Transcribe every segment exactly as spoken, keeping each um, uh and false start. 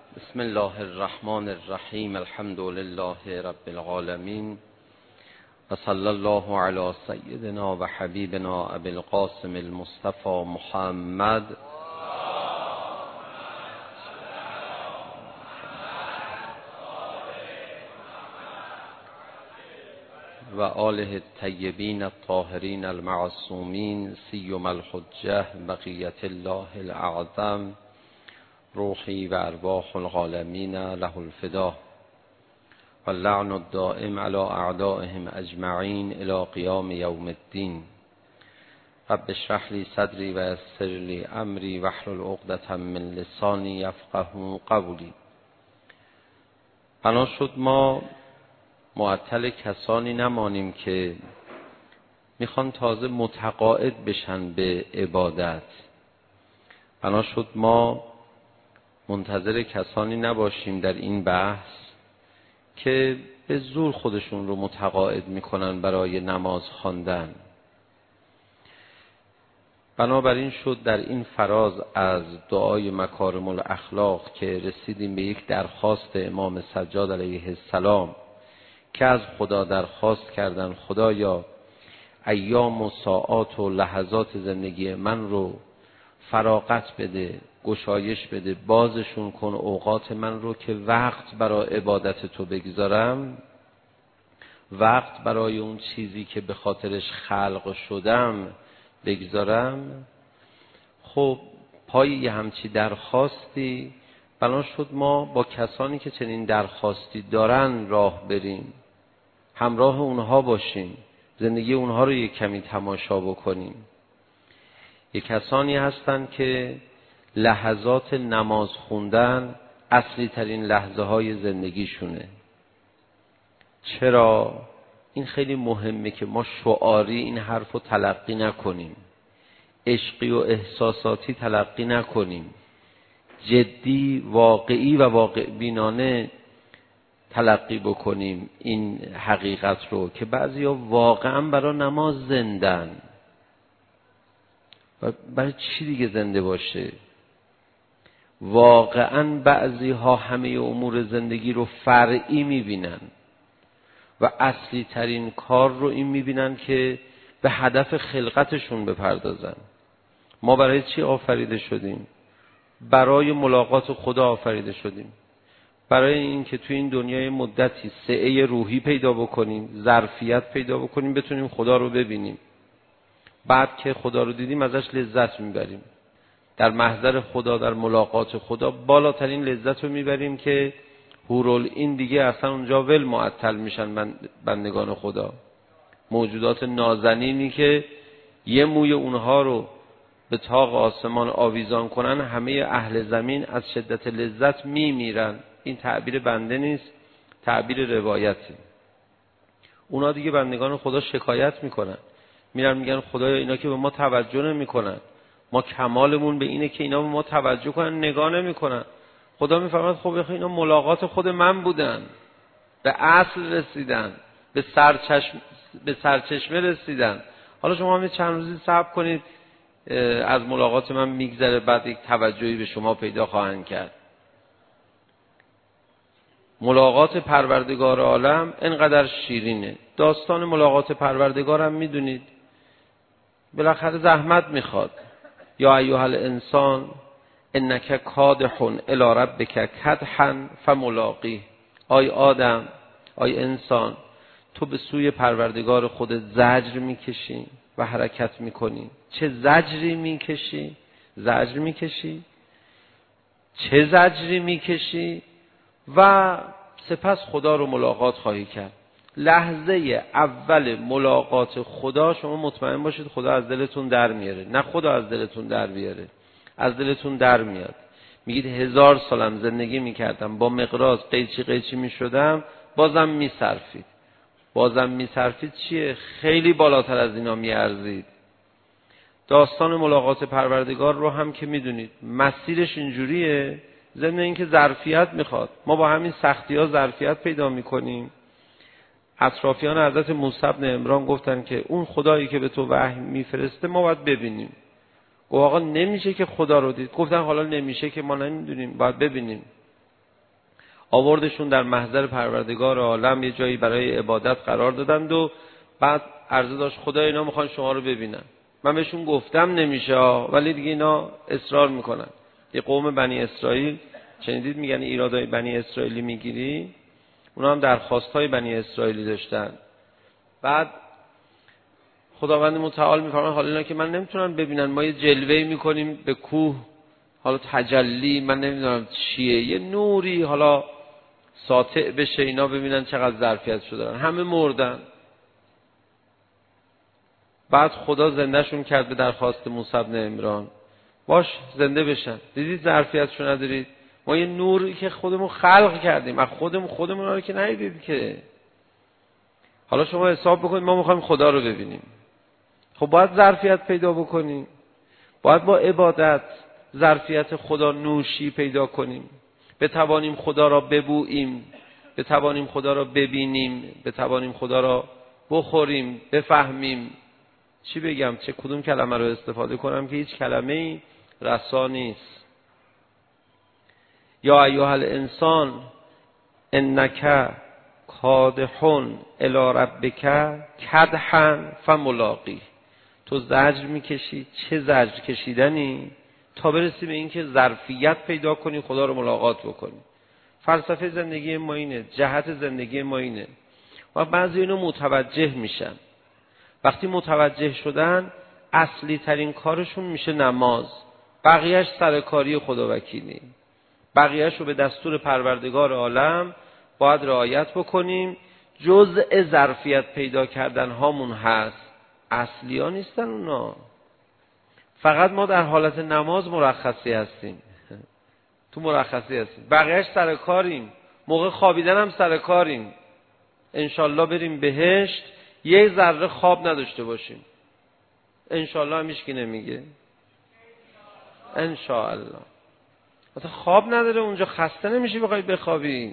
بسم الله الرحمن الرحیم. الحمد لله رب العالمین و صلی الله علی سیدنا و حبیبنا ابی القاسم المصطفى محمد و آله الطیبین الطاهرین المعصومین سیما الحجة بقیة الله الاعظم روحی و ارواح العالمین له الفدا و اللعن الدائم علی اعدائهم اجمعین الی قیام یوم الدین. رب اشرح لی صدری و یسر لی امری واحلل عقدة من لسانی یفقهوا قولی. بنا شد ما معطل کسانی نمانیم که میخوان تازه متقاعد بشن به عبادت. بنا شد ما منتظر کسانی نباشیم در این بحث که به زور خودشون رو متقاعد میکنن برای نماز خواندن. بنابراین شد در این فراز از دعای مکارم الاخلاق که رسیدیم به یک درخواست امام سجاد علیه السلام که از خدا درخواست کردن خدایا ایام و ساعات و لحظات زندگی من رو فراغت بده، گشایش بده، بازشون کن اوقات من رو که وقت برای عبادت تو بگذارم، وقت برای اون چیزی که به خاطرش خلق شدم بگذارم. خب پای یه همچی درخواستی بنا شد ما با کسانی که چنین درخواستی دارن راه بریم، همراه اونها باشیم، زندگی اونها رو یک کمی تماشا بکنیم. یک کسانی هستن که لحظات نماز خوندن اصلی ترین لحظه های زندگیشونه. چرا؟ این خیلی مهمه که ما شعاری این حرف رو تلقی نکنیم، عشقی و احساساتی تلقی نکنیم، جدی، واقعی و واقع بینانه تلقی بکنیم این حقیقت رو که بعضیا واقعا برای نماز زندن. و برای چی دیگه زنده باشه؟ واقعا بعضی ها همه امور زندگی رو فرعی میبینن و اصلی ترین کار رو این میبینن که به هدف خلقتشون بپردازن. ما برای چی آفریده شدیم؟ برای ملاقات خدا آفریده شدیم، برای این که توی این دنیای مدتی سعه روحی پیدا بکنیم، ظرفیت پیدا بکنیم، بتونیم خدا رو ببینیم. بعد که خدا رو دیدیم ازش لذت میبریم. در محضر خدا، در ملاقات خدا بالاترین لذت رو میبریم که حورالعین دیگه اصلا اونجا ول معطل میشن بندگان خدا. موجودات نازنینی که یه موی اونها رو به طاق آسمان آویزان کنن، همه اهل زمین از شدت لذت میمیرن. این تعبیر بنده نیست، تعبیر روایتی. اونا دیگه بندگان خدا شکایت میکنن، میرن میگن خدایا اینا که به ما توجه نمیکنن، ما کمالمون به اینه که اینا به ما توجه کنن، نگاه نمیکنن. خدا میفرماید خب اینا ملاقات خود من بودن، به اصل رسیدن، به سرچشم به سرچشمه رسیدن. حالا شما هم چند روزی صبر کنید، از ملاقات من میگذره، بعد یک توجهی به شما پیدا خواهند کرد. ملاقات پروردگار عالم اینقدر شیرینه. داستان ملاقات پروردگارم میدونید، بالاخره زحمت میخواد. یا ایها الانسان انک کادح الی ربک کدحا فملاقیه. آی آدم، آی انسان، تو به سوی پروردگار خودت زجر میکشی و حرکت میکنی. چه زجری میکشی؟ زجر میکشی؟ چه زجری میکشی؟ و سپس خدا رو ملاقات خواهی کرد. لحظه اول ملاقات خدا شما مطمئن باشید خدا از دلتون در میاره. نه خدا از دلتون در بیاره، از دلتون در میاد. میگید هزار سالم زندگی میکردم، با مقراض قیچی قیچی میشدم، بازم میصرفید. بازم میصرفید چیه؟ خیلی بالاتر از اینا میارزید. داستان ملاقات پروردگار رو هم که میدونید مسیرش اینجوریه. ضمن این که ظرفیت میخواد، ما با همین سختی ها ظرفیت پیدا میکنیم. اطرافیان حضرت موسی بن عمران گفتن که اون خدایی که به تو وحی میفرسته ما باید ببینیم. گفت آقا نمیشه که خدا رو دید. گفتن حالا نمیشه که ما نمیدونیم، باید ببینیم. آوردشون در محضر پروردگار عالم، یه جایی برای عبادت قرار دادند و بعد عرضه داشت خدا اینا میخوان شما رو ببینن. من بهشون گفتم نمیشه، ولی دیگه اینا اصرار میکنن. یه قوم بنی اسرائیل، شنیدید میگن ایرادای بنی اسرائیلی میگیری؟ اونا هم درخواستای بنی اسرائیلی داشتن. بعد خداوند متعال میفرماید حالا اینا که من نمیتونن ببینن، ما یه جلوه‌ای میکنیم به کوه، حالا تجلی من نمیدونم چیه، یه نوری حالا ساطع بشه اینا ببینن چقدر ظرفیت شو دارن. همه مردن. بعد خدا زندهشون کرد به درخواست موسی بن عمران، باش زنده بشن. دیدید ظرفیتشو ندارید؟ ما یه نوری که خودمون خلق کردیم، از خودمون خودمون رو که ندیدید که. حالا شما حساب بکنید ما میخوایم خدا رو ببینیم، خب باید ظرفیت پیدا بکنیم، باید با عبادت ظرفیت خدا نوشی پیدا کنیم، بتوانیم خدا را ببوییم، بتوانیم خدا را ببینیم، بتوانیم خدا را بخوریم، بفهمیم. چی بگم، چه کدوم کلمه رو استفاده کنم که هیچ کلمه‌ای رسا نیست. یا ایها الانسان انک کادحون الی ربک کدحا فملاقی. تو زجر میکشی، چه زجر کشیدنی، تا برسی به این که ظرفیت پیدا کنی خدا رو ملاقات بکنی. فلسفه زندگی ما اینه، جهت زندگی ما اینه. و بعضی اینو متوجه میشن. وقتی متوجه شدن اصلی ترین کارشون میشه نماز، بقیهش سرکاری خداوکیلی، بقیهش رو به دستور پروردگار عالم باید رعایت بکنیم. جزء ظرفیت پیدا کردن هامون هست، اصلی ها نیستن اونا. فقط ما در حالت نماز مرخصی هستیم، تو مرخصی هستیم، بقیهش سرکاریم. موقع خوابیدن هم سرکاریم. انشالله بریم بهشت یه ذره خواب نداشته باشیم. انشالله هم هیچ کی نمیگه انشالله. مثلا خواب نداره اونجا، خسته نمیشی بخوای بخوابی.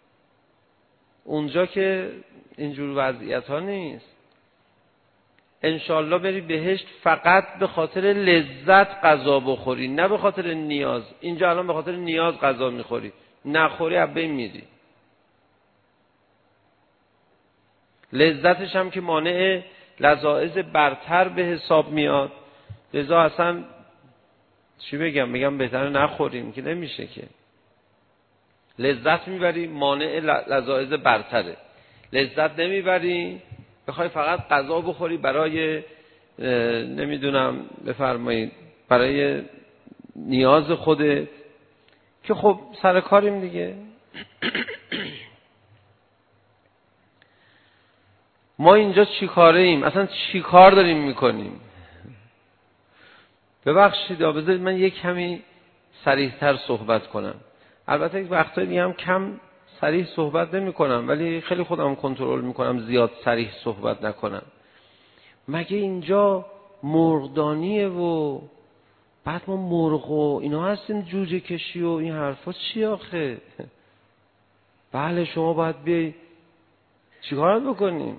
اونجا که اینجور وضعیت ها نیست. انشالله بری بهشت فقط به خاطر لذت غذا بخوری، نه به خاطر نیاز. اینجا الان به خاطر نیاز غذا میخوری، نخوری از بین میری. لذتش هم که مانع لذائذ برتر به حساب میاد. لذا اصلا چی بگم، میگم بهتره نخوریم که نمیشه که. لذت میبری مانع لذائذ برتره، لذت نمیبری بخوای فقط غذا بخوری برای نمیدونم بفرمایید برای نیاز خودت، که خب سر کاریم دیگه. ما اینجا چی کاره ایم؟ اصلا چی کار داریم میکنیم؟ ببخشید بذارید من یک کمی صریح‌تر صحبت کنم. البته یک وقتایی دیگه هم کم صریح صحبت نمی کنم، ولی خیلی خودم کنترل میکنم زیاد صریح صحبت نکنم. مگه اینجا مرغدانیه و بعد ما مرغ و اینا هستیم، جوجه کشی و این حرفا چی آخه؟ بله شما باید بیای چیکار بکنیم؟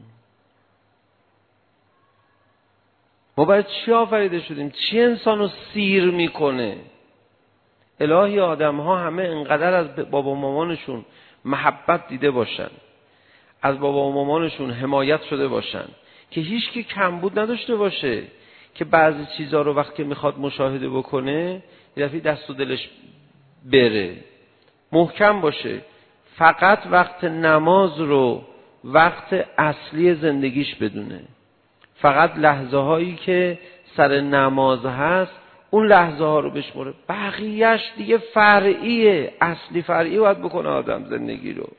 ما باید چی آفریده شدیم؟ چی انسانو سیر میکنه؟ الهی آدم ها همه انقدر از بابا مامانشون محبت دیده باشن، از بابا و مامانشون حمایت شده باشن که هیچ کی کمبود نداشته باشه، که بعضی چیزا رو وقتی میخواد مشاهده بکنه یه دفعه دست و دلش بره. محکم باشه، فقط وقت نماز رو وقت اصلی زندگیش بدونه. فقط لحظه هایی که سر نماز هست اون لحظه ها رو بشمره، بقیهش دیگه فرعیه. اصلی فرعی باید بکنه آدم زندگی رو.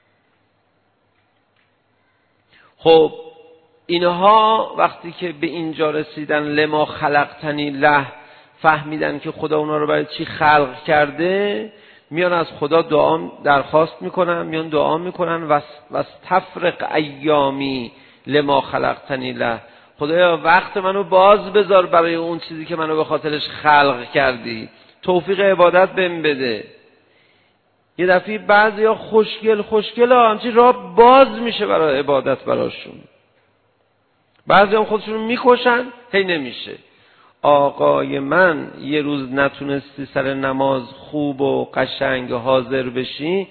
خب اینها وقتی که به اینجا رسیدن، لما خلقتنی له، فهمیدن که خدا اونا رو برای چی خلق کرده، میان از خدا دعا درخواست میکنن، میان دعا میکنن واستفرغ ایامی لما خلقتنی له. خدایا وقت منو باز بذار برای اون چیزی که منو به خاطرش خلق کردی، توفیق عبادت بهم بده. یه دفعه بعضیا خوشگل خوشگل ها همچی راه باز میشه برای عبادت براشون. بعضی هم خودشون میکشن، هی نمیشه. آقای من یه روز نتونستی سر نماز خوب و قشنگ حاضر بشی،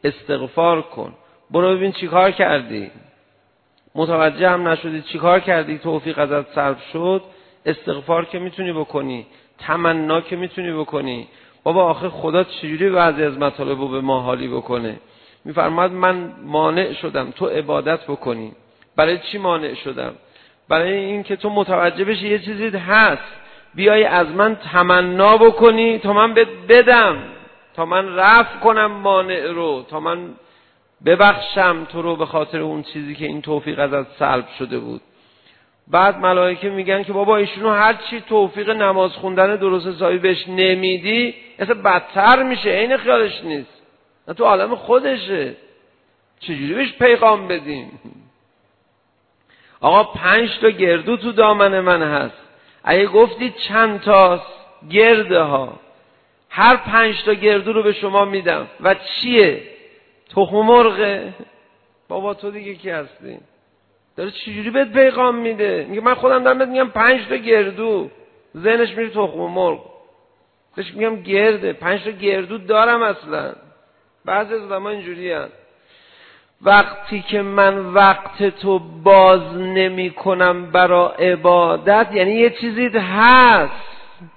استغفار کن، برو ببین چی کار کردی، متوجه هم نشدی چی کار کردی، توفیق ازت سلب شد. استغفار که میتونی بکنی، تمنا که میتونی بکنی. بابا آخه خدا چجوری بعضی از مطالب رو به ما حالی بکنه؟ میفرماد من مانع شدم تو عبادت بکنی. برای چی مانع شدم؟ برای این که تو متوجه بشی یه چیزی هست، بیای از من تمنا بکنی تا من بهت بدم، تا من رفع کنم مانع رو، تا من ببخشم تو رو به خاطر اون چیزی که این توفیق ازت سلب شده بود. بعد ملائکه میگن که بابا ایشونو هر چی توفیق نماز خوندن درست حسابی بهش نمیدی اصلا بدتر میشه، عین خیالش نیست، نه تو عالم خودشه، چجوری بهش پیغام بدیم؟ آقا پنج تا گردو تو دامن من هست، اگه گفتی چند تاست؟ گرده ها، هر پنج تا گردو رو به شما میدم. و چیه؟ تخم مرغه. بابا تو دیگه کی هستی؟ داره چجوری بهت پیغام میده؟ میگه من خودم دارم بهت میگم پنج تا گردو، ذهنش میره تخم مرغ، بهش میگم گرده، پنج تا گردو دارم اصلا. بعضی از آدم‌ها اینجوریه، وقتی که من وقت تو باز نمی کنم برای عبادت یعنی یه چیزی هست،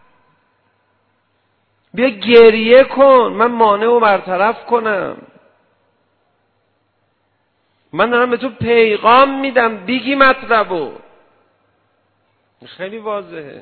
بیا گریه کن من مانع رو برطرف کنم. من دارم به تو پیغام میدم، بگی مطلبو. خیلی واضحه.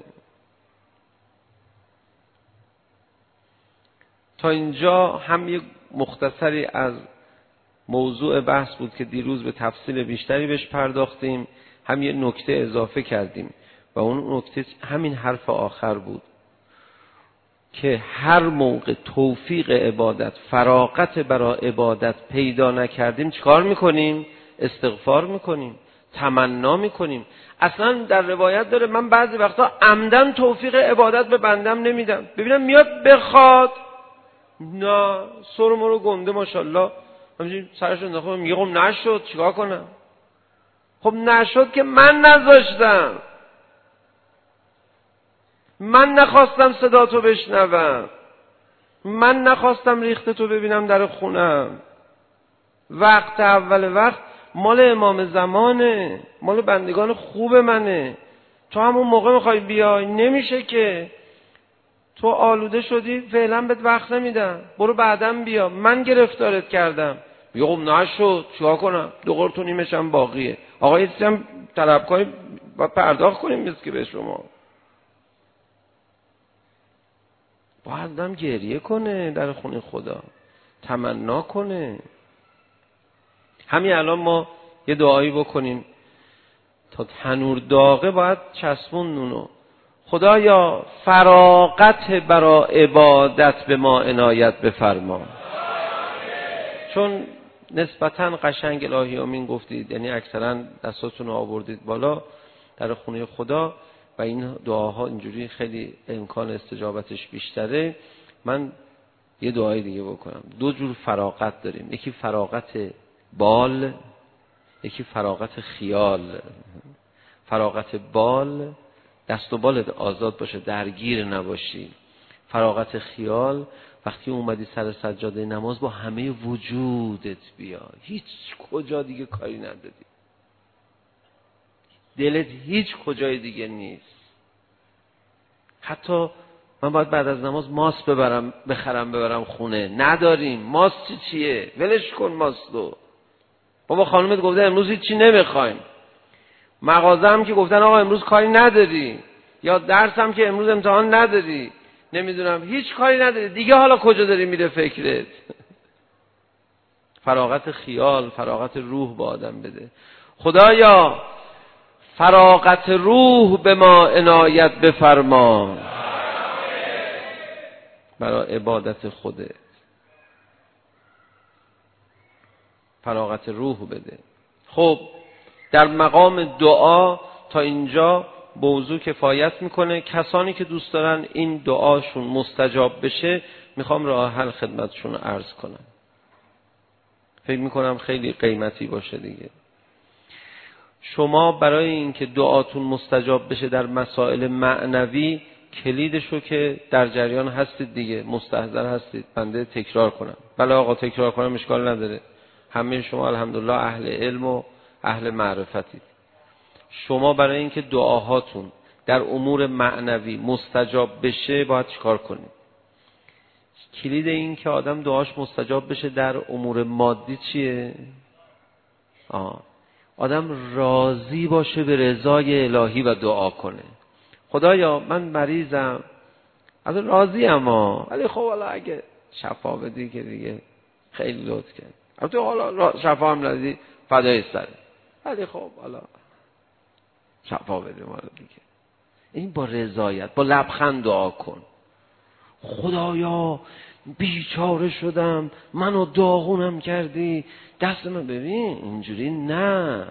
تا اینجا هم یک مختصری از موضوع بحث بود که دیروز به تفصیل بیشتری بهش پرداختیم، هم یه نکته اضافه کردیم و اون نکته همین حرف آخر بود که هر موقع توفیق عبادت، فراغت برای عبادت پیدا نکردیم چیکار میکنیم؟ استغفار میکنیم، تمنا میکنیم. اصلا در روایت داره من بعضی وقتا عمدن توفیق عبادت به بندم نمیدم، ببینم میاد بخواد، نه سر مرو گنده ماشاءالله همینجوری سرش انداخته، میگه خب نشد چیکار کنم؟ خب نشد که من نذاشتم، من نخواستم صدا تو بشنوم، من نخواستم ریخت تو ببینم در خونم. وقت اول وقت مال امام زمانه، مال بندگان خوب منه، تو همون موقع میخوای بیای، نمیشه که. تو آلوده شدی فعلا بهت وقت نمیدم، برو بعدم بیا، من گرفتارت کردم. میگه خب نشد چیکار کنم؟ دو قرت و نیمش هم باقیه. آقا یه چیزی هم طلب کنیم باید پرداخت کنیم مثل که به شما. باید آدم گریه کنه در خونه خدا، تمنا کنه. همین الان ما یه دعایی بکنیم تا تنور داغه باید چسبون نونو. خدایا فراغت برای عبادت به ما عنایت بفرما. چون نسبتاً قشنگ الهی آمین گفتید، یعنی اکثرا دستاتون رو آوردید بالا در خونه خدا و این دعاها اینجوری خیلی امکان استجابتش بیشتره. من یه دعای دیگه بکنم. دو جور فراغت داریم، یکی فراغت بال، یکی فراغت خیال. فراغت بال دست و بالت آزاد باشه، درگیر نباشی. فراغت خیال وقتی اومدی سر سجاده نماز با همه وجودت بیا، هیچ کجا دیگه کاری نداری، دلت هیچ کجای دیگه نیست. حتی من باید بعد از نماز ماست ببرم بخرم ببرم خونه، نداریم. ماست چی چیه؟ ولش کن ماستو. بابا خانومت گفته امروز هیچ چی نمیخوایم، مغازه هم که گفتن آقا امروز کاری نداری، یا درس هم که امروز امتحان نداری، نمیدونم هیچ کاری نداری دیگه، حالا کجا داری میره فکرت؟ فراغت خیال، فراغت روح با آدم بده. خدایا فراغت روح به ما عنایت بفرما برای عبادت خودت. فراغت روح بده. خب در مقام دعا تا اینجا موضوع کفایت میکنه. کسانی که دوست دارن این دعاشون مستجاب بشه میخوام راه حل خدمتشون عرض کنم. فکر میکنم خیلی قیمتی باشه دیگه. شما برای اینکه دعاتون مستجاب بشه در مسائل معنوی کلیدشو که در جریان هستید دیگه، مستحضر هستید، بنده تکرار کنم. بله آقا تکرار کنم اشکال نداره. همه شما الحمدلله اهل علم و اهل معرفتید. شما برای اینکه دعاهاتون در امور معنوی مستجاب بشه باید چیکار کنید؟ کلید این که آدم دعاش مستجاب بشه در امور مادی چیه؟ آه. آدم راضی باشه به رضای الهی و دعا کنه. خدایا من مریضم، از راضی اما ولی خب حالا اگه شفا بدی که دیگه خیلی لطف کرد. البته حالا شفا هم ندی فدای سره، ولی خب حالا شفا بدی ما دیگه. این با رضایت، با لبخند دعا کن. خدایا بیچاره شدم، منو داغونم کردی، دست من ببین. اینجوری نه.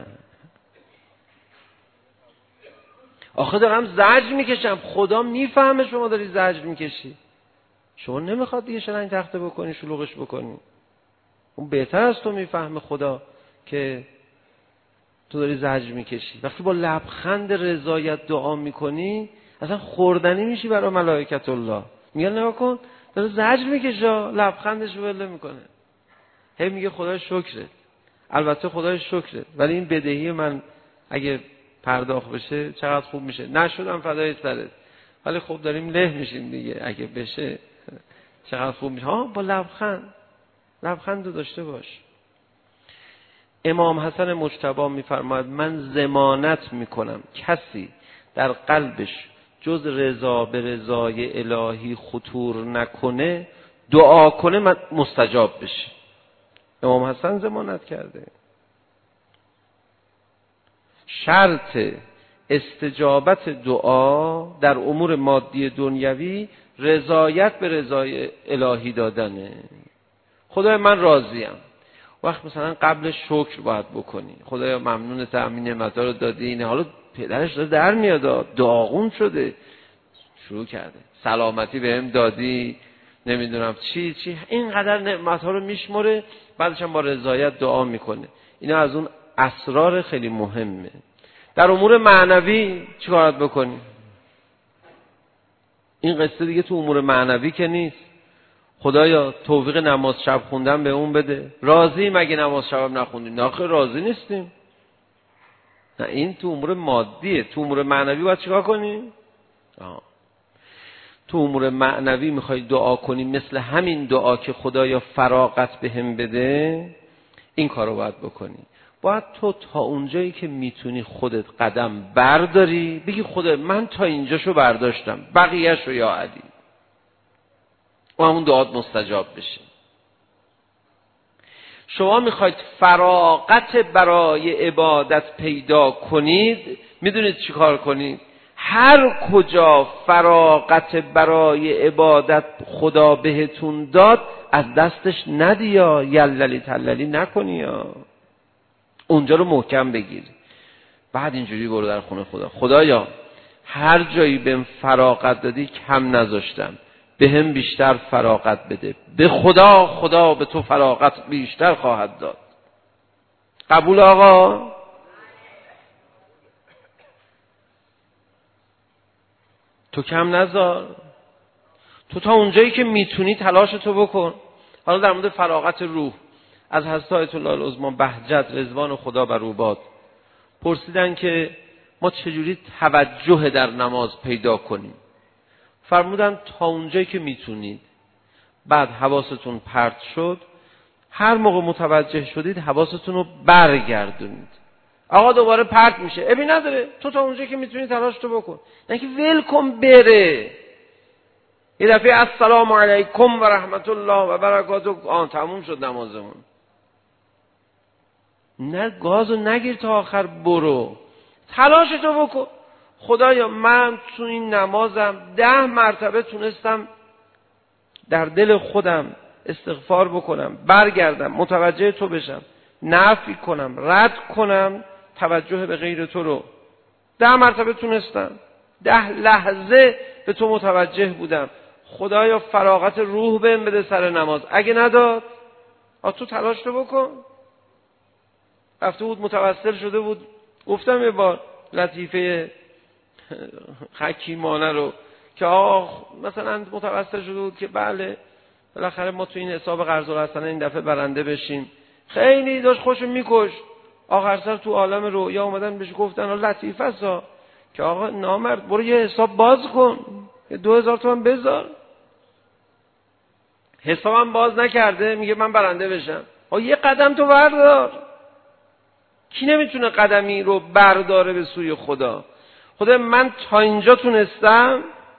آخه دارم زجر میکشم، خدا میفهمه شما داری زجر میکشی. شما نمیخواد دیگه شلنگ تخته بکنی، شلوغش بکنی. اون بهتر از تو میفهمه خدا که تو داری زجر میکشی. وقتی با لبخند رضایت دعا میکنی اصلا خوردنی میشی برای ملائکت الله. میگن نگاه کن داره زجر میکشه، لبخندش رو بله میکنه. هی میگه خدای شکرت. البته خدای شکرت، ولی این بدهی من اگه پرداخت بشه چقدر خوب میشه. نشدم فدای سرت، ولی خب داریم له میشیم دیگه، اگه بشه چقدر خوب میشه. ها با لبخند، لبخند رو داشته باش. امام حسن مجتبی میفرماید من ضمانت میکنم کسی در قلبش جز رضا به رضای الهی خطور نکنه، دعا کنه مستجاب بشه. امام حسن ضمانت کرده. شرط استجابت دعا در امور مادی دنیوی رضایت به رضای الهی دادنه. خدای من راضیم. وقت مثلا قبل شکر باید بکنی. خدایا ممنون تأمین نعمت‌ها رو دادی. اینه حالا پدرش داره در میاد، داغون شده، شروع کرده سلامتی بهم دادی، نمیدونم چی چی، اینقدر نعمت‌ها رو میشمره، بعدش هم با رضایت دعا میکنه. اینا از اون اسرار خیلی مهمه. در امور معنوی چی کارت بکنی؟ این قصه دیگه تو امور معنوی که نیست. خدایا توفیق نماز شب خوندن به اون بده. راضی مگه نماز شب نخوندیم؟ نه خیر راضی نیستیم. نه این تو امور مادیه. تو امور معنوی باید چیکار کنی؟ آه. تو امور معنوی میخوای دعا کنی مثل همین دعا که خدایا فراغت بهم بده، این کارو باید بکنی. باید تو تا اونجایی که میتونی خودت قدم برداری، بگی خدا من تا اینجاشو برداشتم، بقیه‌شو یا علی، و همون دعات مستجاب بشه. شما میخواید فراغت برای عبادت پیدا کنید، میدونید چی کار کنید؟ هر کجا فراغت برای عبادت خدا بهتون داد از دستش ندیا، یللی تللی نکنی، یا اونجا رو محکم بگیر. بعد اینجوری برو در خونه خدا، خدایا هر جایی بهم فراغت دادی کم نذاشتم، به هم بیشتر فراغت بده. به خدا خدا به تو فراغت بیشتر خواهد داد. قبول آقا؟ تو کم نذار. تو تا اونجایی که میتونی تلاشتو بکن. حالا در مورد فراغت روح از حضرت آیت الله العظما بهجت رضوان خدا بر او باد پرسیدن که ما چجوری توجه در نماز پیدا کنیم؟ فرمودن تا اونجایی که میتونید. بعد حواستون پرت شد، هر موقع متوجه شدید حواستون رو برگردونید. آقا دوباره پرت میشه، ابی نداره، تو تا اونجایی که میتونی تلاشتو بکن. نه که ول کن بره. یه دفعه السلام علیکم و رحمت الله و برکاته، آن تموم شد نمازمون. نه گازو نگیر تا آخر، برو تلاشتو بکن. خدایا من تو این نمازم ده مرتبه تونستم در دل خودم استغفار بکنم، برگردم متوجه تو بشم، نفی کنم، رد کنم توجه به غیر تو رو. ده مرتبه تونستم، ده لحظه به تو متوجه بودم. خدایا فراغت روح بهم بده سر نماز. اگه نداد آ تو تلاش تو بکن. رفته بود متوسل شده بود، گفتم یه بار لطیفه حکیمانه رو که آه مثلا متوسل شده بود که بله بالاخره ما تو این حساب قرض الحسنه این دفعه برنده بشیم. خیلی داشت خوشو میکش. آخر سر تو عالم رؤیا اومدن بهش گفتن لطیفه است که آقا نامرد برو یه حساب باز کن، یه دو هزار تومان بذار. حسابم باز نکرده، میگه من برنده بشم. آقا یه قدم تو بردار. کی نمیتونه قدمی رو برداره به سوی خدا؟ خدا من تا اینجا تونستم،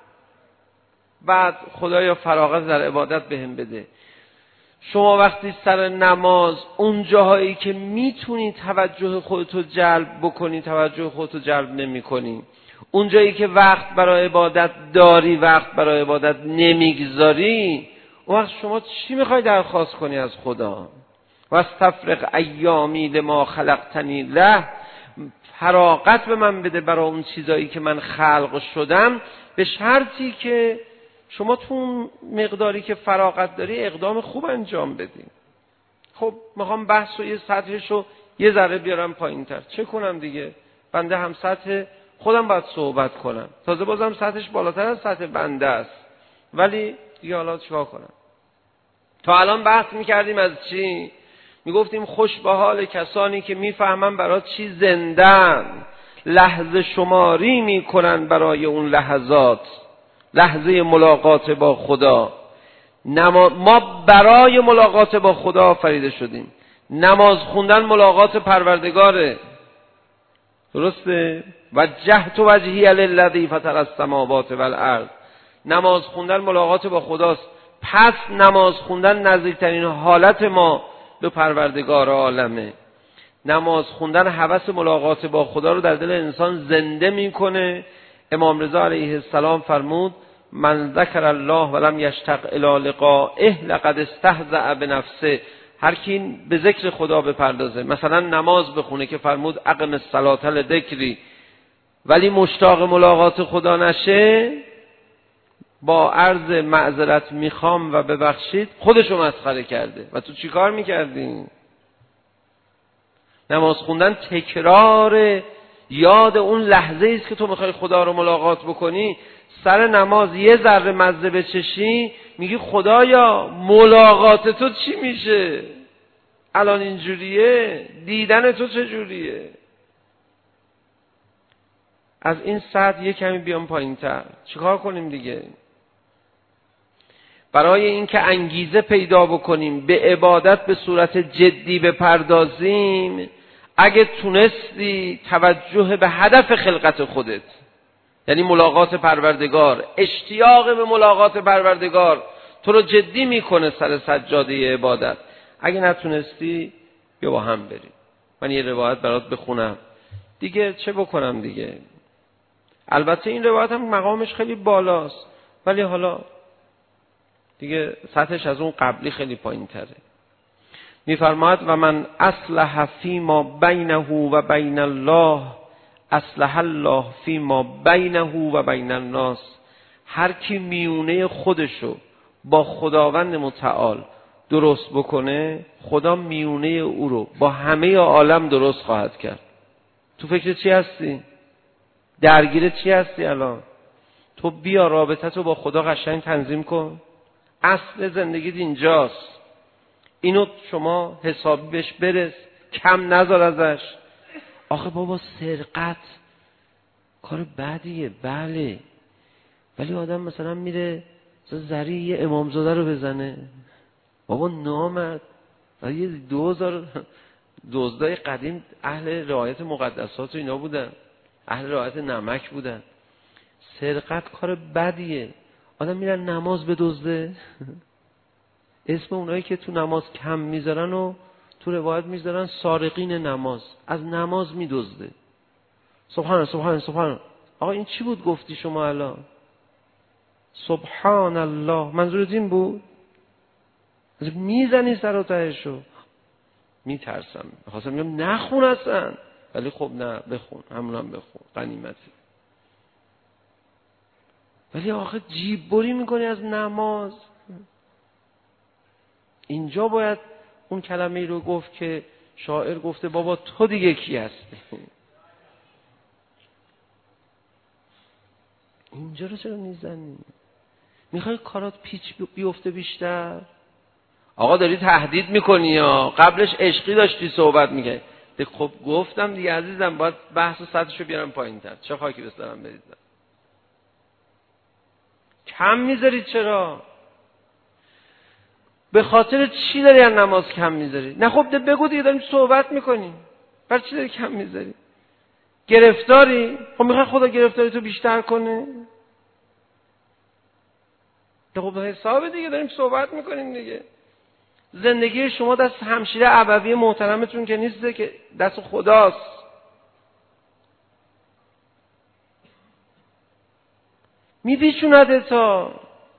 بعد خدایا فراغت در عبادت بهم بده. شما وقتی سر نماز اون جاهایی که میتونی توجه خودتو جلب بکنی توجه خودتو جلب نمی کنی، اون جایی که وقت برای عبادت داری وقت برای عبادت نمیگذاری، اون وقت شما چی میخوای درخواست کنی از خدا؟ واستفرغ ایامی لما خلقتنی له، فراغت به من بده برای اون چیزایی که من خلق شدم، به شرطی که شما تو اون مقداری که فراغت داری اقدام خوب انجام بدی. خب میخوام بحث و یه سطحش رو یه ذره بیارم پایین تر. چه کنم دیگه؟ بنده هم سطح خودم باید صحبت کنم، تازه بازم سطحش بالاتر از سطح بنده است، ولی دیگه حالا چیکار کنم؟ تا الان بحث میکردیم از چی؟ میگفتیم خوش به حال کسانی که میفهمن برای چی زندن، لحظه شماری میکنن برای اون لحظات، لحظه ملاقات با خدا. نما... ما برای ملاقات با خدا آفریده شدیم. نماز خوندن ملاقات پروردگاره، درسته؟ وجهت وجهی للذی فطر السماوات والارض. نماز خوندن ملاقات با خداست. پس نماز خوندن نزدیکترین حالت ما به پروردگار عالمه. نماز خوندن هوس ملاقات با خدا رو در دل انسان زنده میکنه. امام رضا علیه السلام فرمود من ذکر الله ولم یشتاق الی لقائه لقد استهزأ بنفسه. هر کی به ذکر خدا بپردازه، مثلا نماز بخونه که فرمود اقم الصلاة لذکری، ولی مشتاق ملاقات خدا نشه، با عرض معذرت میخوام و ببخشید خودشو مسخره کرده. و تو چی کار میکردی؟ نماز خوندن تکرار یاد اون لحظه است که تو میخوای خدا رو ملاقات بکنی. سر نماز یه ذره مزه بچشی، میگی خدایا ملاقات تو چی میشه؟ الان اینجوریه، دیدن تو چجوریه؟ از این سطح یه کمی بیام پایین تر. چیکار کنیم دیگه؟ برای اینکه انگیزه پیدا بکنیم به عبادت به صورت جدی بپردازیم، اگه تونستی توجه به هدف خلقت خودت، یعنی ملاقات پروردگار، اشتیاق به ملاقات پروردگار تو رو جدی میکنه سر سجاده عبادت. اگه نتونستی بیا با هم بریم، من یه روایت برات بخونم دیگه. چه بکنم دیگه؟ البته این روایت هم مقامش خیلی بالاست، ولی حالا دیگه سطحش از اون قبلی خیلی پایین تره. میفرماید و من اصلح فی ما بینه و بین الله اصلح الله فی ما بینه و بین الناس. هر کی میونه خودشو با خداوند متعال درست بکنه، خدا میونه او رو با همه عالم درست خواهد کرد. تو فکر چی هستی؟ درگیر چی هستی الان؟ تو بیا رابطتو با خدا قشنگ تنظیم کن. اصل زندگیت اینجاست. اینو شما حسابی بهش برس، کم نذار ازش. آخه بابا سرقت کار بدیه، بله، ولی آدم مثلا میره زری یه امامزاده رو بزنه، بابا نامرد. و یه دوزار دزدای قدیم اهل رعایت مقدسات و اینا بودن، اهل رعایت نمک بودن. سرقت کار بدیه. آدم میرن نماز بدزده. اسم اونایی که تو نماز کم میذارن و تو روایت میذارن سارقین نماز، از نماز میدزده. سبحان سبحان سبحان. آقا این چی بود گفتی شما الان؟ سبحان الله منظورت این بود؟ میزنی سر و تهشو. میترسم، خواستم میگم نخون اصلا، ولی خب نه بخون، همونم بخون، غنیمتی. ولی آخه جیب بری میکنی از نماز. اینجا باید اون کلمه ای رو گفت که شاعر گفته بابا تو دیگه کی هستی؟ اینجا رو چرا میزنی؟ میخوای کارات پیچ بیفته بیشتر؟ آقا داری تهدید میکنی یا قبلش عشقی داشتی صحبت میگه. خب گفتم دیگه عزیزم، باید بحث و سطحشو بیارم پایین تر. چه خاکی بسرم بریزم؟ کم میذارید چرا؟ به خاطر چی داری از نماز کم میذاری؟ نه خب بگو دیگه، داریم صحبت میکنیم. برای چی داری کم میذاری؟ گرفتاری؟ خب میخوای خدا گرفتاری تو بیشتر کنه؟ خب حساب دیگه، داریم صحبت میکنیم دیگه. زندگی شما دست همشیره ابوی محترمتون که نیسته، که دست خداست. میپیچونده تا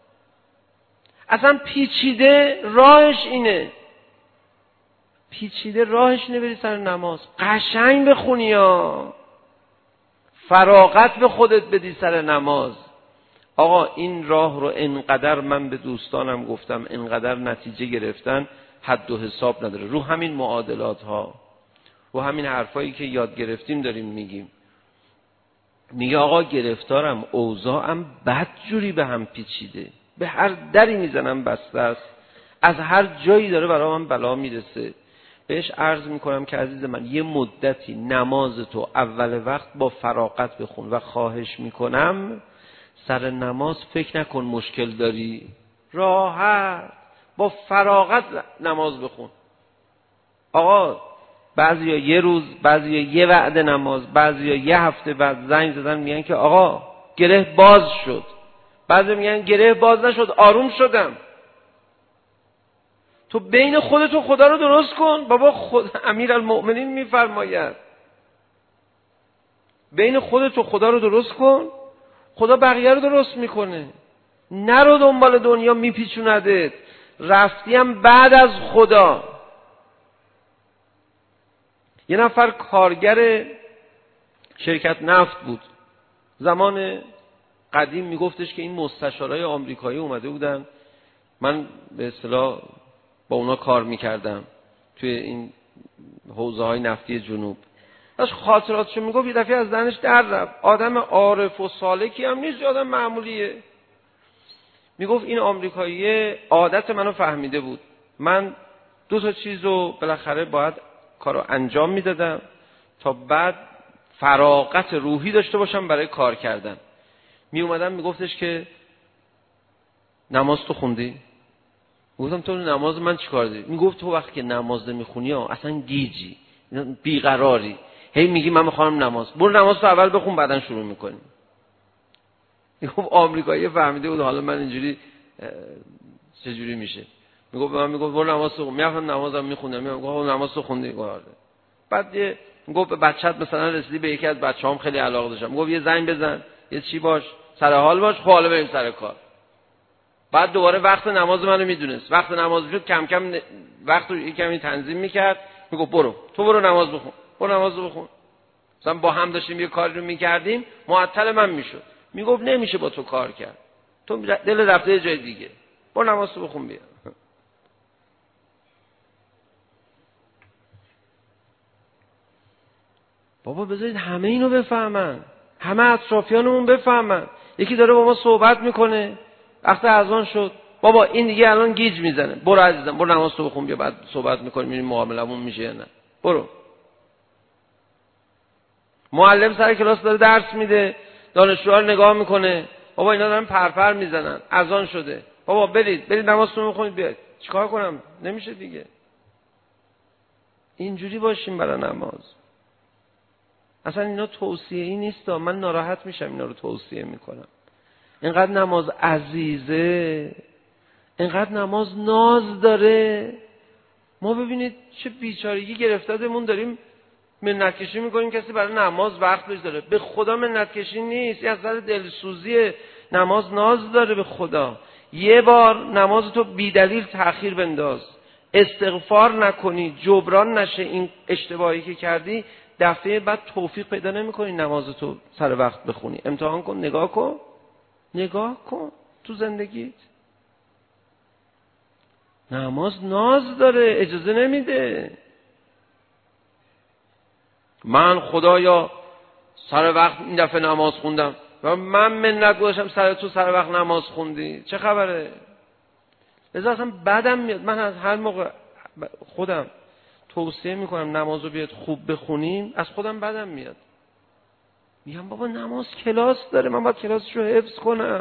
اصلا پیچیده راهش اینه، پیچیده راهش اینه بری سر نماز قشنگ بخونی ها، فراغت به خودت بدی سر نماز. آقا این راه رو انقدر من به دوستانم گفتم، انقدر نتیجه گرفتن حد و حساب نداره. رو همین معادلات ها، رو همین حرفایی که یاد گرفتیم داریم میگیم. میگه آقا گرفتارم، اوضاعم بد جوری به هم پیچیده، به هر دری میزنم بسته است، از هر جایی داره برای من بلا میرسه. بهش عرض میکنم که عزیز من یه مدتی نماز تو اول وقت با فراغت بخون و خواهش میکنم سر نماز فکر نکن مشکل داری، راحت با فراغت نماز بخون. آقا بعضیا یه روز، بعضیا یه وعده نماز، بعضیا یه هفته بعد زنگ زدن میگن که آقا گره باز شد، بعضیا میگن گره باز نشد آروم شدم. تو بین خودت و خدا رو درست کن. بابا خود امیرالمؤمنین میفرماید بین خودت و خدا رو درست کن، خدا بقیه رو درست میکنه. نرو دنبال دنیا میپیچوندت، رفتی هم بعد از خدا. یه نفر کارگر شرکت نفت بود، زمان قدیم میگفتش که این مستشارای آمریکایی اومده بودن، من به اصطلاح با اونا کار میکردم توی این حوزه های نفتی جنوب. داشت خاطراتشو میگفت، یه دفعه از دهنش در رفت. آدم عارف و سالکی هم نیست، آدم معمولیه. میگفت این آمریکایی عادت منو فهمیده بود، من دو تا چیزو بالاخره باید کارو انجام میدادم تا بعد فراغت روحی داشته باشم برای کار کردن. می اومدم میگفتش که نماز تو خوندی؟ گفتم تو نماز من چیکار داری؟ میگفت تو وقتی که نماز نمیخونی اصلا گیجی، بیقراری، هی میگی من میخوام نماز. برو نماز تو اول بخون بعدن شروع میکنیم. میگفت آمریکایی فهمیده بود حالا من اینجوری چجوری میشه. میگفت من میگفت برو نماز تو خون. میرفتم نمازم میخوندم، میگفت نماز تو خوندی؟ گفت بعد یه میگفت به بچه‌ت مثلا رسیدی به یکی از بچه‌هام خیلی علاقه داشتم، میگفت یه زنگ بزن، یه چی باش، سر حال باش، خب حالا بریم سر کار. بعد دوباره وقت نماز منو میدونست، وقت نماز شد کم کم وقت رو کمی تنظیم میکرد، میگفت برو تو برو نماز بخون، برو نماز بخون. مثلا با هم داشتیم یه کاری رو میکردیم، معطل من میشد، میگفت نمیشه با تو کار کرد، تو دل رفته جای دیگه، برو نماز تو بخون بیا. بابا بذارید همه اینو بفهمن، همه اطرافیانمون بفهمن. یکی داره با ما صحبت میکنه، وقت اذان شد، بابا این دیگه الان گیج میزنه، برو عزیزم برو نماز تو بخون بیا، بعد صحبت میکنیم ببینیم معاملمون میشه یا نه. برو. معلم سر کلاس داره درس میده، دانشجوها رو نگاه میکنه، بابا اینا دارن پرپر میزنن، اذان شده، بابا برید برید نمازتون بخونید بیاید. چیکار کنم؟ نمیشه دیگه. اینجوری باشیم برای نماز. اصلا اینا توصیه ای نیست، من ناراحت میشم اینا رو توصیه میکنم. اینقدر نماز عزیزه، اینقدر نماز ناز داره. ما ببینید چه بیچارگی گرفتادمون، داریم منت کشی میکنیم کسی برای نماز وقت بذاره. به خدا منت کشی نیست، یه اثر دلسوزیه. نماز ناز داره به خدا. یه بار نماز تو بی دلیل تأخیر بنداز، استغفار نکنی، جبران نشه این اشتباهی که کردی، دفعه بعد توفیق پیدا نمی‌کنی نماز تو سر وقت بخونی. امتحان کن، نگاه کن، نگاه کن تو زندگیت. نماز ناز داره، اجازه نمیده. من خدایا سر وقت این دفعه نماز خوندم، و من منت گذاشتم سر تو سر وقت نماز خوندی، چه خبره؟ لذا اصلا بدم میاد. من از هر موقع خودم توصیه میکنم نمازو بیاد خوب بخونیم، از خودم بدم میاد. میگم بابا نماز کلاس داره، من باید کلاسشو حفظ کنم.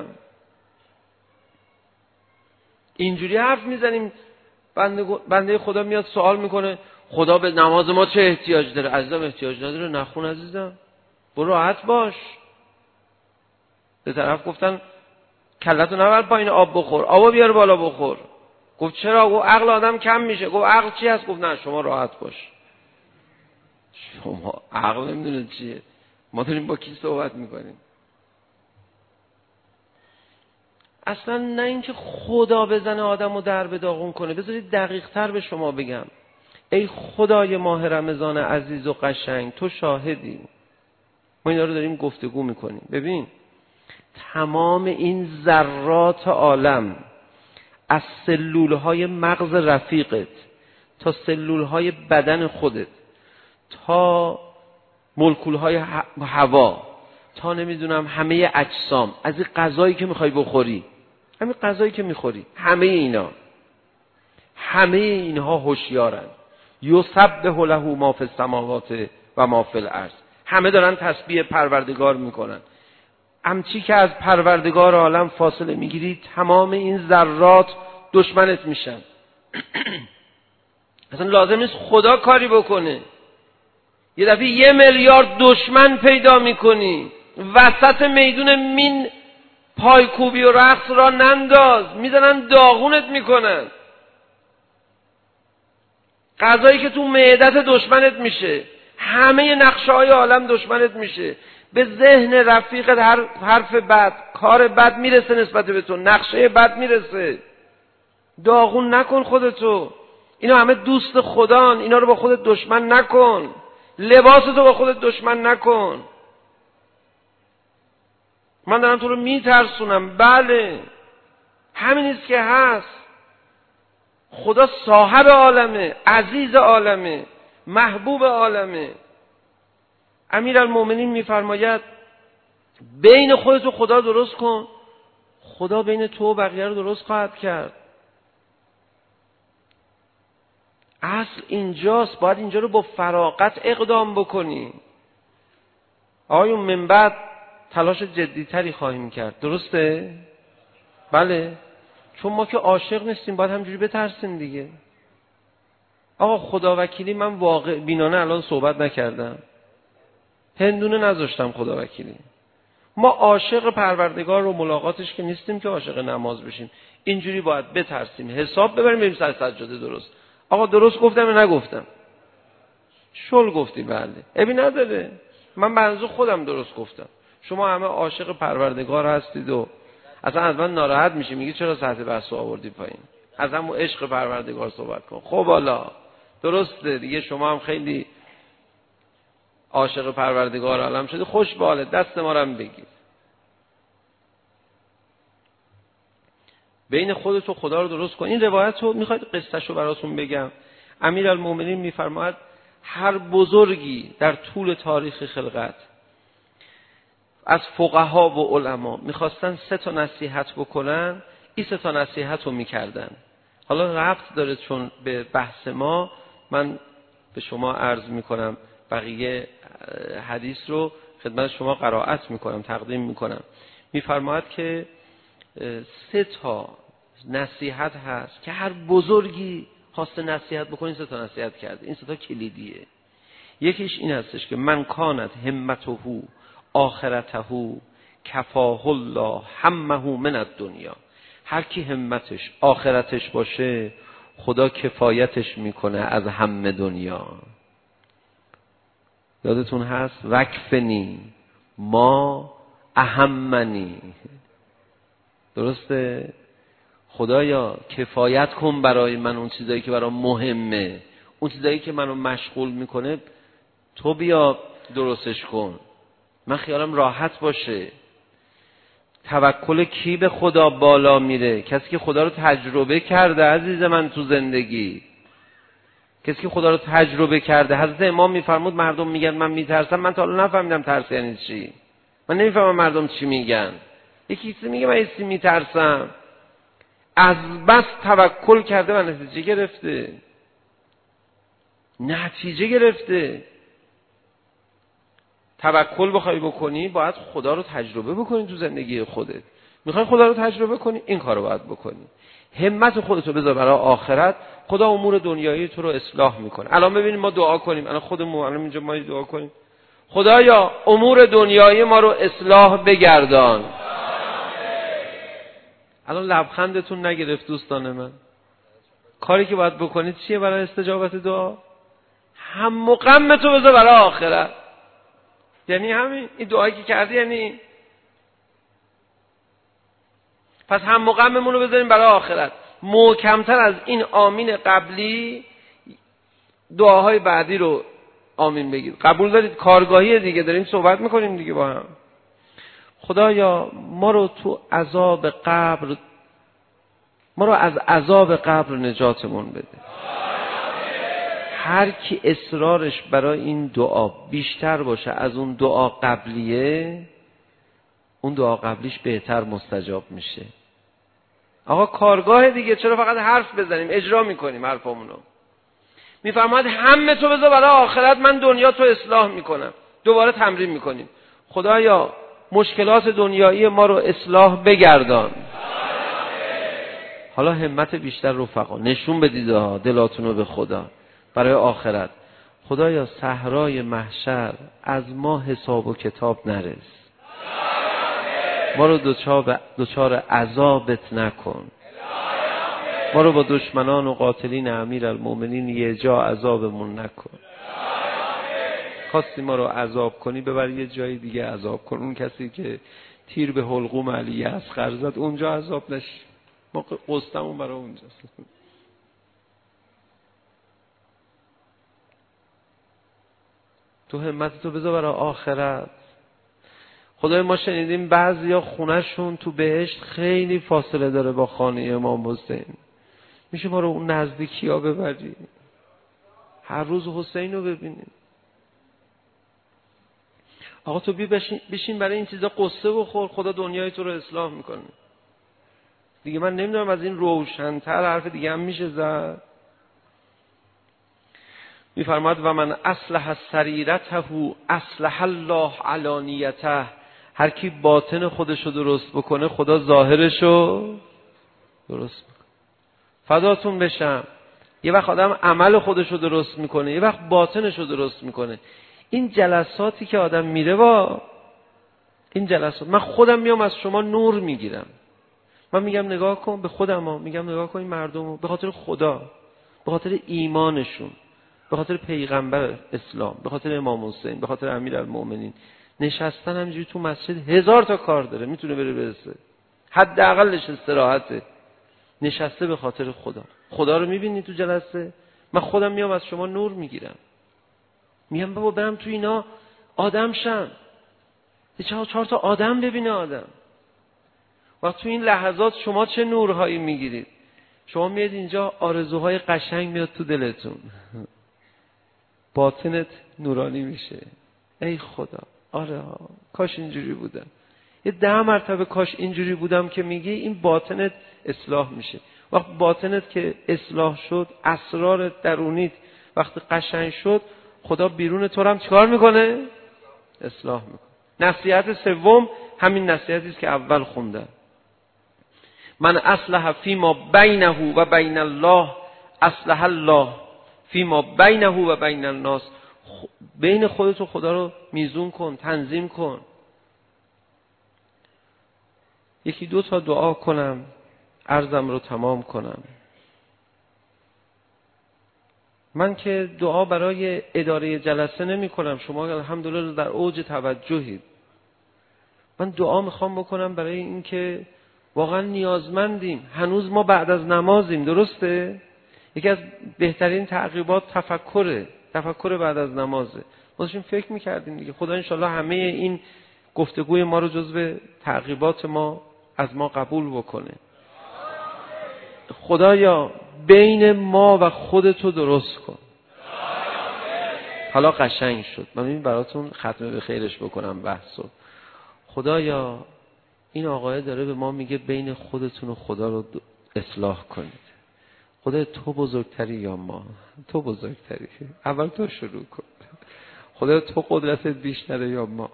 اینجوری حرف میزنیم. بنده, بنده خدا میاد سوال میکنه خدا به نماز ما چه احتیاج داره؟ عزیزم احتیاج نداره، نخون عزیزم، برو راحت باش. به طرف گفتن کلتو نبر پایین آب بخور، آبو بیار بالا بخور. گفت چرا؟ گفت عقل آدم کم میشه. گفت عقل چی هست؟ گفت نه شما راحت باش. شما عقل نمیدونه چیه، ما داریم با کی صحبت میکنیم؟ اصلا نه اینکه خدا بزنه آدمو در به داغون کنه. بذارید دقیق تر به شما بگم. ای خدای ماه رمضان عزیز و قشنگ، تو شاهدی. ما اینا رو داریم گفتگو میکنیم. ببین تمام این ذرات عالم، از سلولهای مغز رفیقت تا سلولهای بدن خودت تا مولکولهای هوا تا نمیدونم همه اجسام، از این غذایی که میخوای بخوری، همین غذایی که میخوری، همه اینا همه اینها هوشیارن. یسبح له ما فی السماوات و ما فی الارض. همه دارن تسبیح پروردگار میکنن. همچی که از پروردگار عالم فاصله میگیری، تمام این ذرات دشمنت میشن. اصلا لازم نیست خدا کاری بکنه. یه دفعه یه میلیارد دشمن پیدا میکنی وسط میدون مین، پایکوبی و رقص را ننداز، میزنن داغونت میکنن. غذایی که تو معدت دشمنت میشه، همه نقشه های عالم دشمنت میشه. به ذهن رفیقت هر حرف بد، کار بد میرسه نسبت به تو، نقشه بد میرسه. داغون نکن خودتو. اینا همه دوست خدان، اینا رو با خودت دشمن نکن. لباستو با خودت دشمن نکن. من دارم تو رو میترسونم. بله همینیست که هست. خدا صاحب عالمه، عزیز عالمه، محبوب عالمه. امیرالمومنین میفرماید بین خودت و خدا درست کن، خدا بین تو و بقیه رو درست خواهد کرد. اصل اینجاست. باید اینجا رو با فراغت اقدام بکنی. آقایون من بعد تلاش جدیتری خواهیم کرد. درسته؟ بله. چون ما که عاشق نیستیم باید همجوری بترسیم دیگه. آقا خدا وکیلی من واقع بینانه الان صحبت نکردم، هندونه نذاشتم. خدا وکیلی ما عاشق پروردگار و ملاقاتش که نیستیم که عاشق نماز بشیم. اینجوری باید بترسیم، حساب ببریم، بریم سر سجاده. درست آقا درست گفتم یا نگفتم؟ شل گفتی. بله ابی نداره، من منظور خودم درست گفتم. شما همه عاشق پروردگار هستید و اصلا از من ناراحت میشی، میگی چرا سطح بحث رو آوردی پایین؟ از همون عشق پروردگار صحبت کن. خب حالا درسته دیگه، شما هم خیلی عاشق پروردگار عالم شدی، خوش به حالت، دست ما رو هم بگیر. بین خودت و خدا رو درست کن. این روایت رو میخواید قصه‌شو براتون بگم. امیرالمومنین میفرماید هر بزرگی در طول تاریخ خلقت از فقها و علما میخواستن سه تا نصیحت بکنن، این سه تا نصیحت رو میکردن. حالا ربط داره چون به بحث ما، من به شما عرض میکنم بقیه حدیث رو خدمت شما قرائت میکنم، تقدیم میکنم. میفرماید که سه تا نصیحت هست که هر بزرگی خواسته نصیحت بکنه سه تا نصیحت کرده. این سه تا کلیدیه. یکیش این هستش که من کانت همته آخرته کفاه الله همه من الدنیا. هر کی همتش آخرتش باشه خدا کفایتش میکنه از همه دنیا. یادتون هست وکفنی ما اهمنی. درسته؟ خدایا کفایت کن برای من اون چیزایی که برام مهمه، اون چیزایی که منو مشغول میکنه تو بیا درستش کن، من خیالم راحت باشه. توکل کی به خدا بالا میره؟ کسی که خدا رو تجربه کرده عزیز من تو زندگی، کسی که خدا رو تجربه کرده. حضرت امام میفرمود مردم میگن من میترسم، من تا حالا نفهمیدم ترس یعنی چی. من نمیفهمم مردم چی میگن. یکی چیزی میگه من ایسی میترسم، از بس توکل کرده و نتیجه گرفته. نتیجه گرفته. توکل بخوای بکنی باید خدا رو تجربه بکنی تو زندگی خودت. میخوای خدا رو تجربه کنی، این کارو باید بکنی. همت خودت رو بذار برای آخرت، خدا امور دنیایی تو رو اصلاح میکنه. الان ببینیم ما دعا کنیم، الان خودمون الان اینجا ما دعا کنیم، خدایا امور دنیایی ما رو اصلاح بگردان. الان لبخندتون نگرفت دوستان من؟ کاری که باید بکنید چیه برای استجابت دعا؟ هم و غم تو بذار برای آخرت. یعنی همین، این دعایی که کردی یعنی پس هم و غممون رو بذاریم برای آخرت. محکمتر از این آمین قبلی دعاهای بعدی رو آمین بگید. قبول دارید؟ کارگاهی دیگه داریم صحبت میکنیم دیگه با هم. خدایا ما رو تو عذاب قبر، ما رو از عذاب قبر نجاتمون بده. هر کی اصرارش برای این دعا بیشتر باشه از اون دعا قبلیه، اون دعا قبلیش بهتر مستجاب میشه. آقا کارگاه دیگه، چرا فقط حرف بزنیم اجرا میکنیم حرفامونو؟ میفرماید همه تو بذار برای آخرت، من دنیا تو اصلاح میکنم. دوباره تمرین میکنیم. خدایا مشکلات دنیایی ما رو اصلاح بگردان. حالا همت بیشتر رفقا نشون بدید ها دلاتونو به خدا برای آخرت. خدایا صحرای محشر از ما حساب و کتاب نرس، ما رو دوچار دوچار عذابت نکن، ما رو با دشمنان و قاتلین امیرالمومنین یه جا عذابمون نکن. خواستی ما رو عذاب کنی ببر یه جای دیگه عذاب کن. اون کسی که تیر به حلقوم علی اصغر زد اونجا عذاب نشی، ما قصدمون برای اونجاست. تو همت تو بذار برای آخرت. خدای ما شنیدیم بعضیا خونهشون تو بهشت خیلی فاصله داره با خانه امام حسین. میشه ما رو اون نزدیکی ها ببری، هر روز حسین رو ببینیم. آقا تو بی بشین, بشین برای این چیزا قصه بخور، خدا دنیای تو رو اصلاح میکنه دیگه. من نمیدونم از این روشن‌تر حرف دیگه هم میشه زد. میفرماد و من اصلح سریرته اصلح الله علانیته. هر کی باطن خودشو درست بکنه خدا ظاهرشو درست میکنه. فداتون بشم. یه وقت آدم عمل خودشو درست میکنه، یه وقت باطنشو درست میکنه. این جلساتی که آدم میره با این جلسات، من خودم میام از شما نور میگیرم. من میگم نگاه کن به خودم ها، میگم نگاه کن این مردم به خاطر خدا، به خاطر ایمانشون، به خاطر پیغمبر اسلام، به خاطر امام حسین، به خاطر امیرالمومنین نشستن همینجوری تو مسجد. هزار تا کار داره میتونه بره برسه، حداقلش استراحته، نشسته به خاطر خدا. خدا رو میبینی تو جلسه؟ من خودم میام از شما نور میگیرم، میگم بابا برم تو اینا آدم شم، چهار چهار تا آدم ببینه آدم. و تو این لحظات شما چه نورهایی میگیرید؟ شما میاد اینجا آرزوهای قشنگ میاد تو دلتون، باطنت نورانی میشه. ای خدا، آره کاش اینجوری بودم، یه ده مرتبه کاش اینجوری بودم که میگی این باطنت اصلاح میشه. وقت باطنت که اصلاح شد، اسرار درونیت وقتی قشنگ شد، خدا بیرون تو هم چیکار میکنه؟ اصلاح میکنه. نصیحت سوم همین نصیحتی است که اول خوندم. من اصلح فیما بینه و بین الله اصلح الله فیما بینه و بین الناس. بین خودت و خدا رو میزون کن، تنظیم کن. یکی دو تا دعا کنم عرضم رو تمام کنم. من که دعا برای اداره جلسه نمی کنم، شما الحمدلله در اوج توجهید. من دعا میخوام بکنم برای این که واقعا نیازمندیم. هنوز ما بعد از نمازیم، درسته؟ یکی از بهترین تعقیبات تفکره، تفکر بعد از نمازه. ما داشتیم فکر میکردیم دیگه. خدا انشالله همه این گفتگوی ما رو جزو تعقیبات ما از ما قبول بکنه. خدایا بین ما و خودتو درست کن. حالا قشنگ شد. من این براتون ختم به خیرش بکنم بحثو. خدایا این آقای داره به ما میگه بین خودتون و خدا رو اصلاح کنید. خدایا تو بزرگتری یا ما؟ تو بزرگتری، اول تو شروع کن. خدایا تو قدرتت بیشتره یا ما؟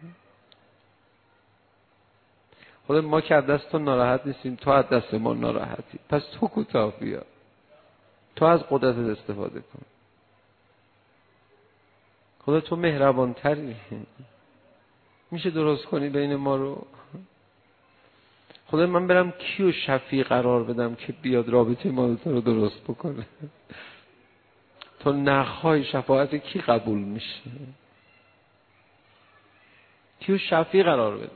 خدا ما که از دست تو ناراحت نیستیم، تو از دست ما ناراحتی، پس تو کوتاه بیا، تو از قدرتت استفاده کن. خدا تو مهربان تری، میشه درست کنی بین ما رو؟ خدا من برم کیو شفیع قرار بدم که بیاد رابطه ما رو درست بکنه؟ تو نخوای شفاعت کی قبول میشه؟ کیو شفیع قرار بدم؟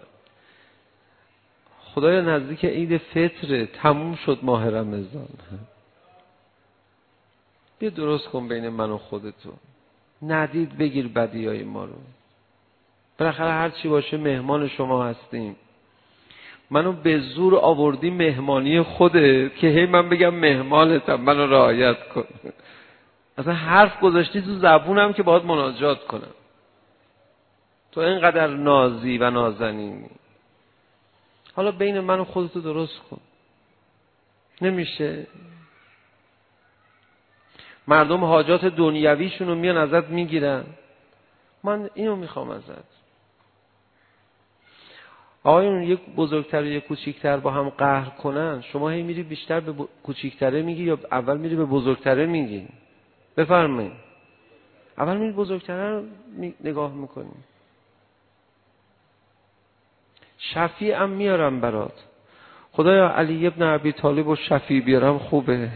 خدایا نزدیک عید فطر، تموم شد ماه رمضان، بیا درست کن بین من و خودتو. ندید بگیر بدیای ما رو. بالاخره هر چی باشه مهمان شما هستیم. منو به زور آوردی مهمانی خودت که هی من بگم مهمانتم، منو رعایت کن. اصلا حرف گذاشتی تو زبونم که باهات مناجات کنم. تو اینقدر نازی و نازنینی، حالا بین من و خودتو درست کن. نمیشه؟ مردم حاجات دنیویشونو میان ازت میگیرن، من اینو میخوام ازت. آقایون یک بزرگتر و یک کوچیکتر با هم قهر کنن، شما هی میری بیشتر به ب... کوچیکتره میگی یا اول میری به بزرگتره میگی؟ بفرمایید. اول میری بزرگتره رو می... نگاه میکنی. شفیعم میارم برات. خدایا علی ابن ابی طالب و شفیع بیارم خوبه.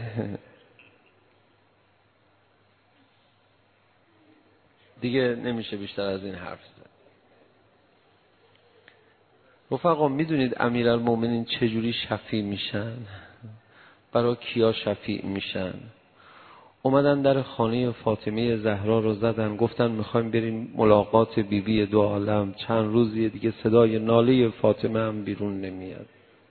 دیگه نمیشه بیشتر از این حرف زد. رفقا میدونید امیرالمومنین چجوری شفیع میشن؟ برای کیا شفیع میشن؟ اومدن در خانه فاطمه زهرا رو زدن، گفتن میخوایم بریم ملاقات بیبی بی دو عالم. چند روزیه دیگه صدای ناله فاطمه هم بیرون نمیاد.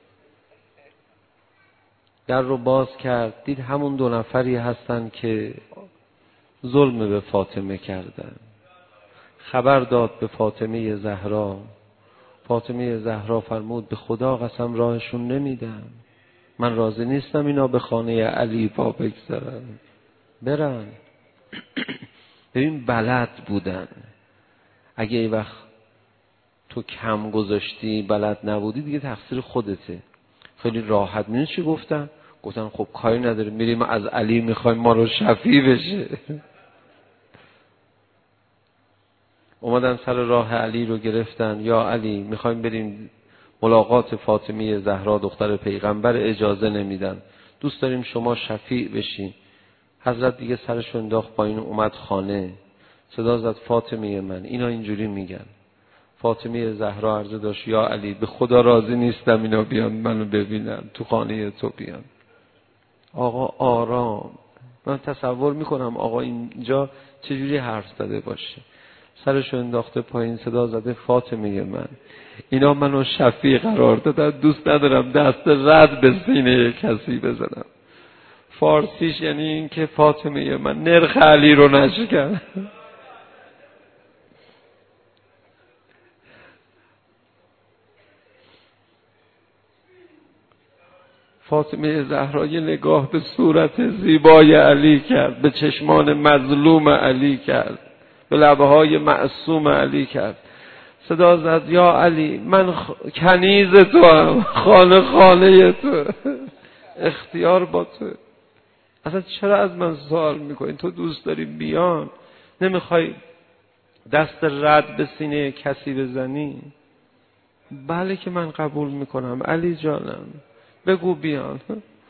در رو باز کرد، دید همون دو نفری هستن که ظلم به فاطمه کردن. خبر داد به فاطمه زهرا. فاطمه زهرا فرمود به خدا قسم راهشون نمیدم، من راضی نیستم اینا به خانه علی پا بگذارن، برن. ببین بلد بودن. اگه ای وقت تو کم گذاشتی، بلد نبودی، دیگه تقصیر خودته. خیلی راحت. میدونی چی گفتن؟ گفتن خب کاری نداره، میریم از علی میخوایم ما رو شفیع بشه. اومدن سر راه علی رو گرفتن. یا علی میخوایم بریم ملاقات فاطمه زهرا دختر پیغمبر، اجازه نمیدن، دوست داریم شما شفیع بشین. حضرت دیگه سرش انداخت پایین، اومد خانه، صدا زد فاطمه من. اینا اینجوری میگن. فاطمه زهرا عرضه داشت یا علی به خدا راضی نیستم اینا بیان منو ببینن، تو خانه تو بیان. آقا آرام. من تصور میکنم آقا اینجا چجوری حرف زده باشه. سرشو انداخته پایین، صدا زده فاطمه من، اینا منو شفیع قرار دادن، دوست ندارم دست رد به سینه کسی بزنم. فارسیش یعنی این که فاطمه من نرخ علی رو نشکن. فاطمه زهرا یه نگاه به صورت زیبای علی کرد، به چشمان مظلوم علی کرد، به لبه های معصوم علی کرد. صدا زد یا علی من خ... کنیز تو هم، خانه خانه تو، اختیار با تو. اصلا چرا از من سوال میکنی؟ تو دوست داری بیان، نمیخوای دست رد به سینه کسی بزنی؟ بله که من قبول میکنم علی جانم، بگو بیان.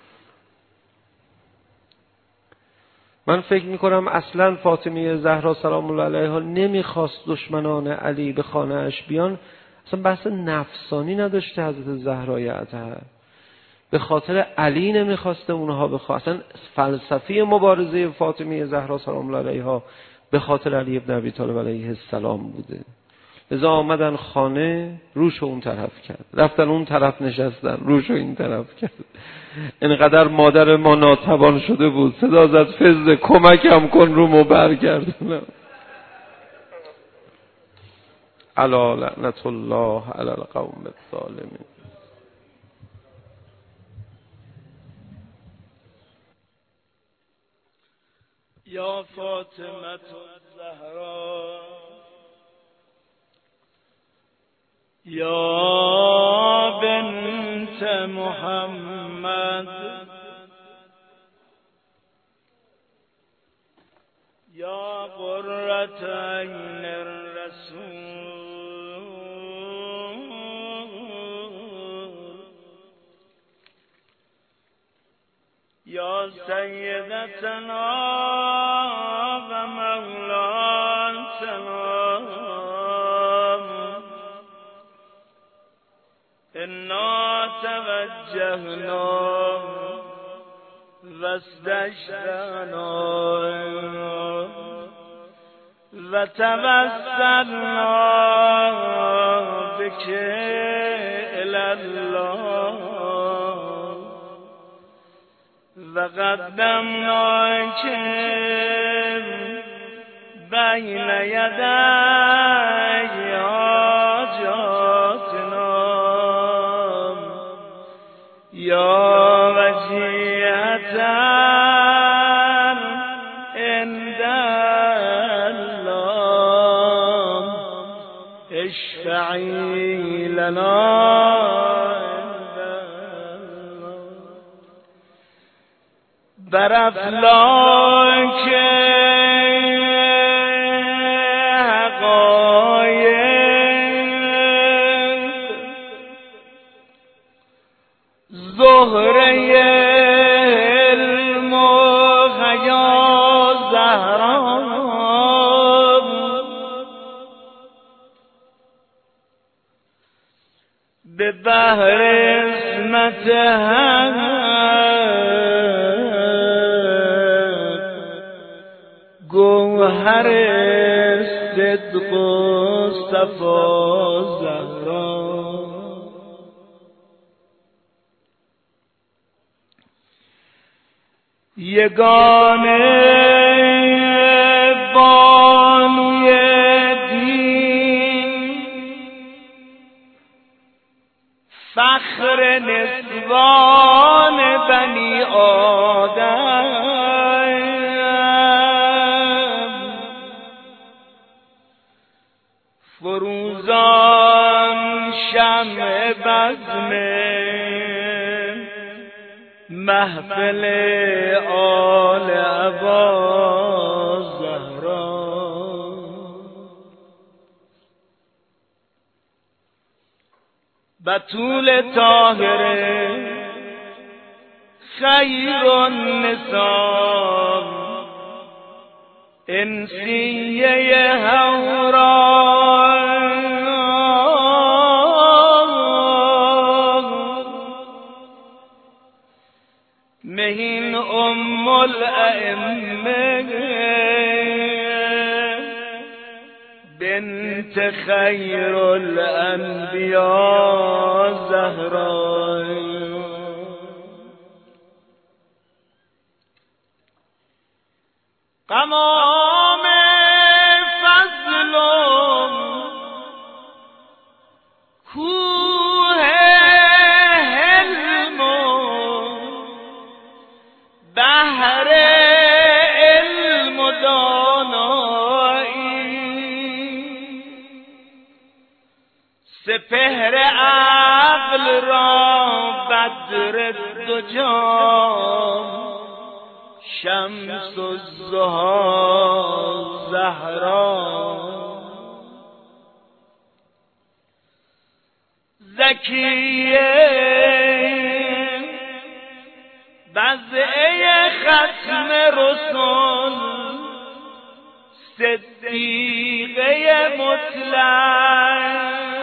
من فکر میکنم اصلا فاطمه زهرا سلام الله علیها نمیخواست دشمنان علی به خانه اش بیان. اصلا بحث نفسانی نداشته حضرت زهرای اطهر، به خاطر علی نمیخواسته اونها بخوا. اصلا فلسفی مبارزه فاطمه زهرا سلام الله علیها به خاطر علی ابن ابی طالب علیه السلام بوده. لذا آمدن خانه، روشو اون طرف کرد، رفتن اون طرف نشستن، روشو این طرف کرد. اینقدر مادر ما ناتوان شده بود، صدا زد فزده کمکم کن رومو برگردونم. الا لعنت الله علی القوم الظالمین. یا فاطمه الزهرا یا بنت محمد یا قرة عین الرسول یا سیدتنا و مولاتنا انا توجهنا واستشفعنا و توسلنا بك الی الله و قدمناک بین یدی حاجاتنا یا وجیهة عند الله اشفعی لنا بر افلاک حقایق زهره علم و حیا زهرا به بحر عصمت حق گوهر صدق و صفا زهرا یگانه بانوی دین فخر نسوان بنی آدم فروزان شمع بزم محفل آل ابا زهرا بتول طاهره خیر النساء انسیه هورا مهین ام الائمه بنت خیر الانبیاء زهرا قمام فضل کوه حلم بحر علم و دانایی سپهر عقل را بدر دجا شمس الضحی زهرا زکیه بضعه ختم رسول صدیقه مطلق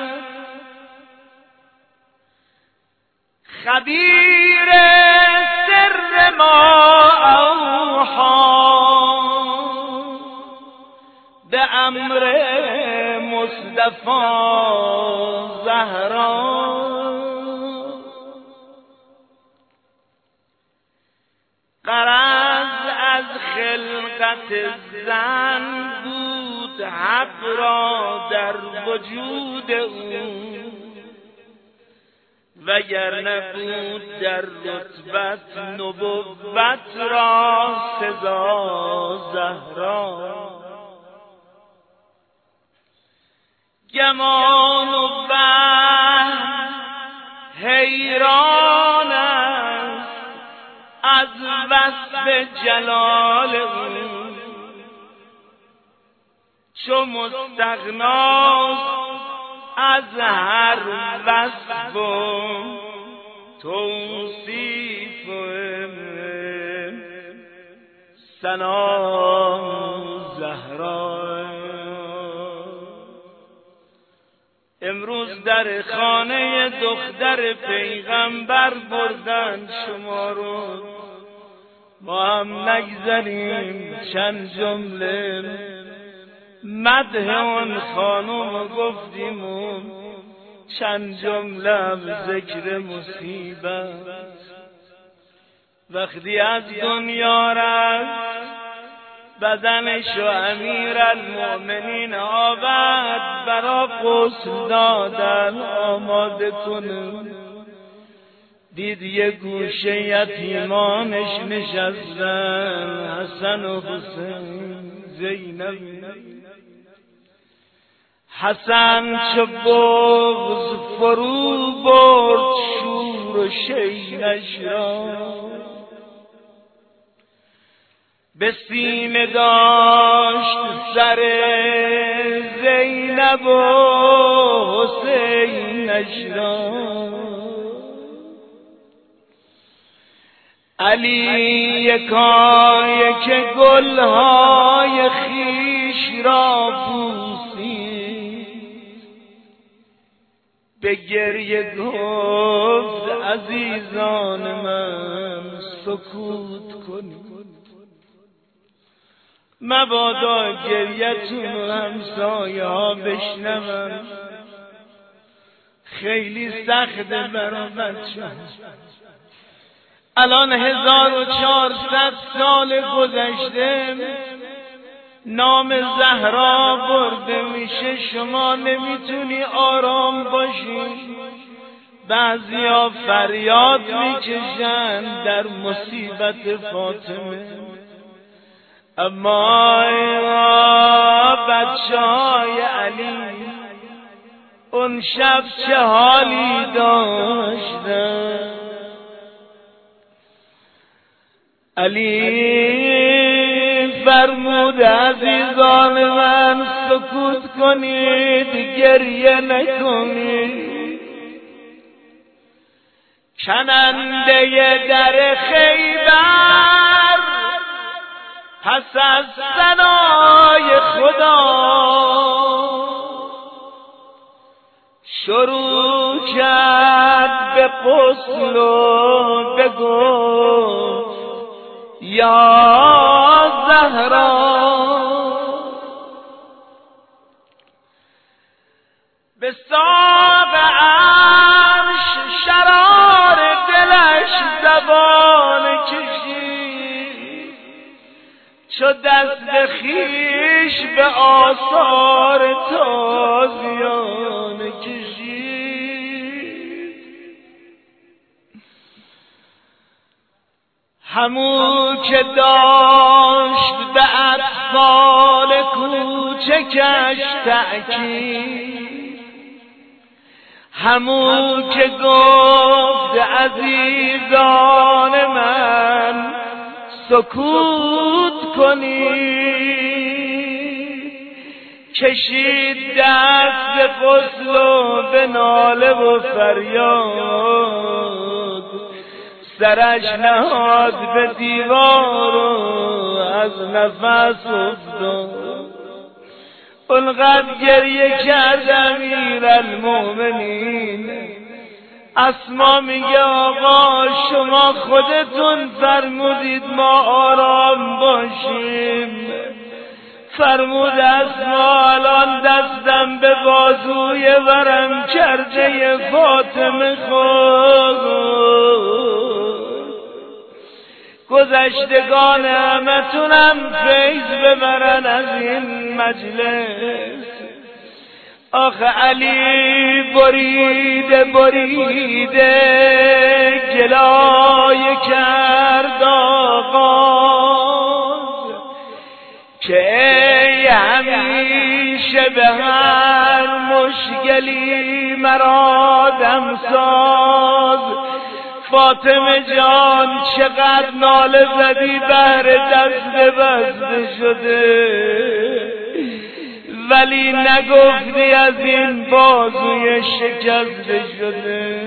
خبیر سر ما اوحا به امر مصطفی زهرا غرض از خلقت زن بود حق را در وجود او، وگر نبود در رتبت نبوت را سزا زهرا. گمان و وهم حیران است از وصف جلال او، چو مستغناست از هر وصف و توصیف ثنا زهرا. امروز در خانه دختر پیغمبر بردن شما رو، ما هم نگذاریم چند جمله مدح اون خانم گفتیم و چند جمله هم ذکر مصیبت. وقتی از دنیا رفت بدنشو امیر المؤمنین آورد برا غسل دادن آماده کنه، دید یه گوشه یتیمانش نشستن، حسن و حسین زینب. حسن چو بغض فرو برد شور و شیرش را، به سینه داشت سر زینب و حسینش را. علی یکای که گلهای خیش را بوسید، به گریه گفت عزیزان من سکوت کنید، مبادا گریتون و همسایه ها بشنون، خیلی سخته برا بچه. الان هزار و چهارصد سال گذشته نام زهرا برده میشه، شما نمیتونی آرام باشی. بعضیا فریاد میکشن در مصیبت فاطمه، اما بچه های علی اون شب چه حالی داشتن. علی فرمود عزیزان من سکوت کنید، گریه نکنید. کننده در خیبر پس از ثنای خدا شروع کرد به غسل و بگفت یا زهرا. به ساق عرش شرار دلش زبان کشید، چو دست خیش به آثار تازیان کشید. همو که داشت به اطفال کوچکش تأکید، همو که گفت عزیزان من سکوت کنید، کشید دست غسل و به ناله و فریاد، سرش نهاد به دیوار و از نفس افتاد. اونقدر گریه کرد امیرالمؤمنین. اسما میگه آقا شما خودتون فرمودید ما آرام باشیم. فرمود اسما الان دستم به بازوی ورم کرده فاطمه خود، گذشتگان همتونم فیض ببرن از این مجلس. آخه علی بریده بریده گلای کرد آغاز که ای همیشه به هر مشکلی مرا دمساز. فاطمه جان چقدر ناله زدی بهر دست بسته شده، ولی نگفتی از این بازوی شکسته شده.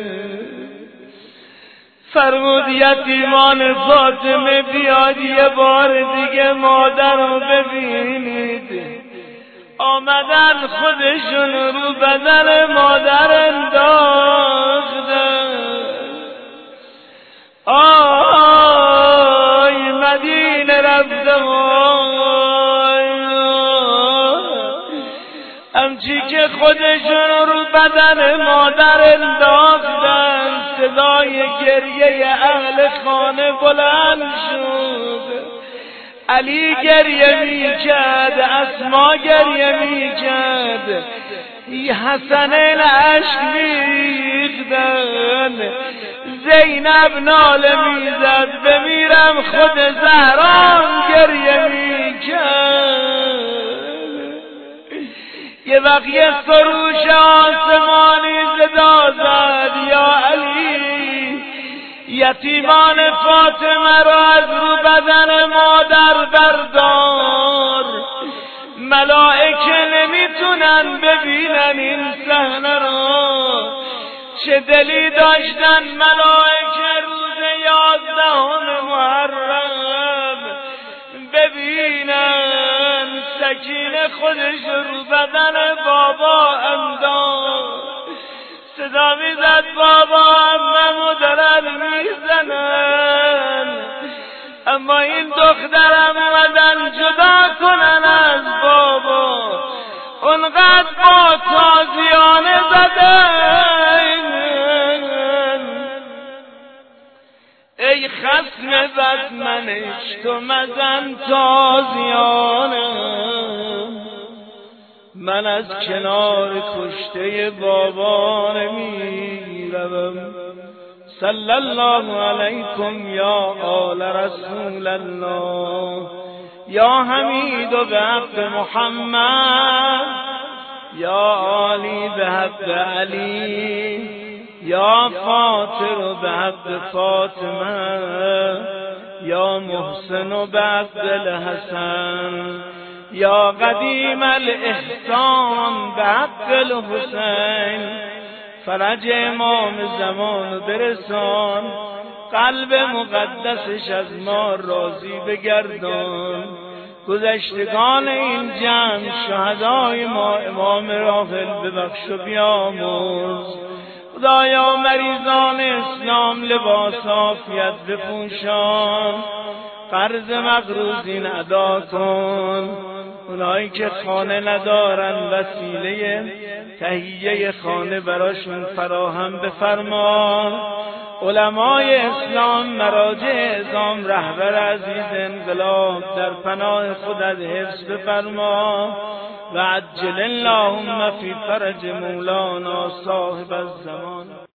فرمود یتیمان فاطمه بیاد یه بار دیگه مادر رو ببینید. آمدن خودشون رو بدن مادر انداختن. آی مدینه رفتم، همچی که خودشون رو بدن مادر انداختن صدای گریه اهل خانه بلند شد. علی گریه می کرد، اسما گریه می کرد، حسنین عشق میریختن، زینب ناله میزد بمیرم، خود زهرا گریه میکرد. یه وقت یه سروش آسمانی صدا زد یا علی یتیمان فاطمه را از رو بدن مادر بردار، ملائکه نمیتونن ببینن این صحنه را. چه دلی داشتن ملائکه روز یازدهم محرم ببینن سکینه خودش رو بدن بابا انداخت. صدا میزد بابا عممو دارن میزنن، اما این دخترم اومدن جدا کنن از بابا، اونقدر با تازیانه زدن. ای خصم بد منش تو مزن تازیانه، من از کنار کشته بابا نمیروم. صلی الله علیکم یا آل رسول الله، یا حمید و به حق محمد، یا عالی به حق علی، یا فاطر و به حق فاطمه، یا محسن و به حق الحسن، یا قدیم الاحسان به حق الحسین. فرج امام زمان برسان، قلب مقدسش از ما راضی بگردان. گذشتگان این جمع شهدای ما امام راحل ببخش و بیامرز. خدایا مریضان اسلام لباس عافیت بپوشان، قرض مقروضین ادا کن. اونایی که خانه ندارن وسیله تهیه خانه براشون فراهم بفرما. علمای اسلام، مراجع اعظام، رهبر عزیز انقلاب در پناه خودت حفظ بفرما. و عجل اللهم فی فرج مولانا صاحب الزمان.